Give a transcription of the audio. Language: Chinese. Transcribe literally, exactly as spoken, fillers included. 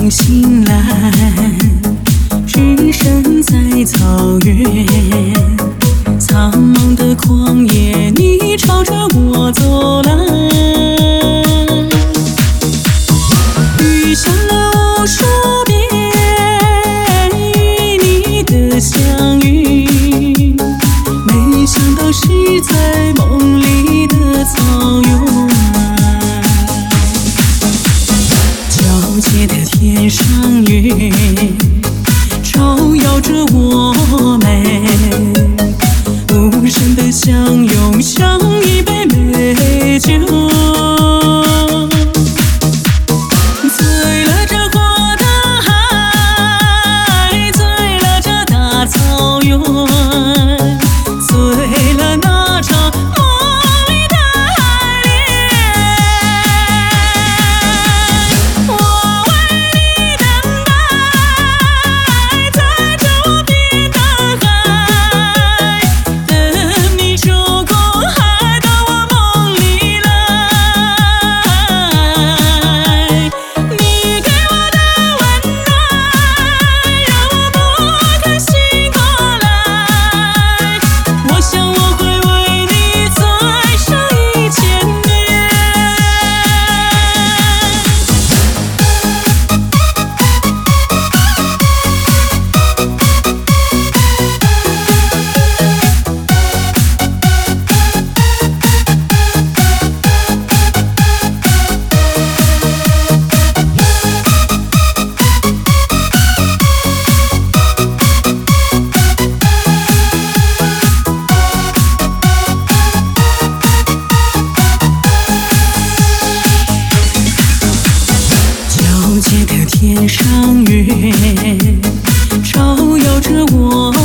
梦醒来，置身在草原，苍茫的旷野，你朝着我走来，雨下了无数遍，与你的相遇，没想到是在梦里的草原。皎洁的天上月，照耀着我们，无声的相拥，像一杯美酒，醉了这花的海，醉了这大草原，醉了那场梦里的爱恋。我为你等待，在这无边的海，等你周公海到我梦里来。你给我的温暖，让我不敢醒过来。我想我会为你再生一千年。皎洁的天上月，照耀着我